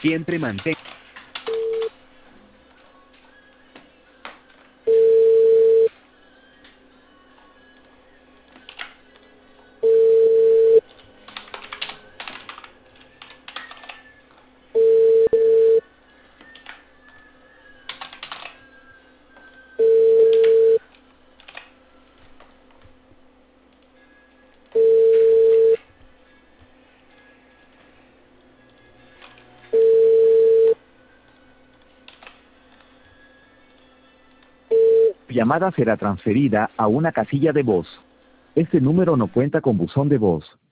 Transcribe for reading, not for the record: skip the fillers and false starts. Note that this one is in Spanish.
Siempre mantén. Llamada será transferida a una casilla de voz. Este número no cuenta con buzón de voz.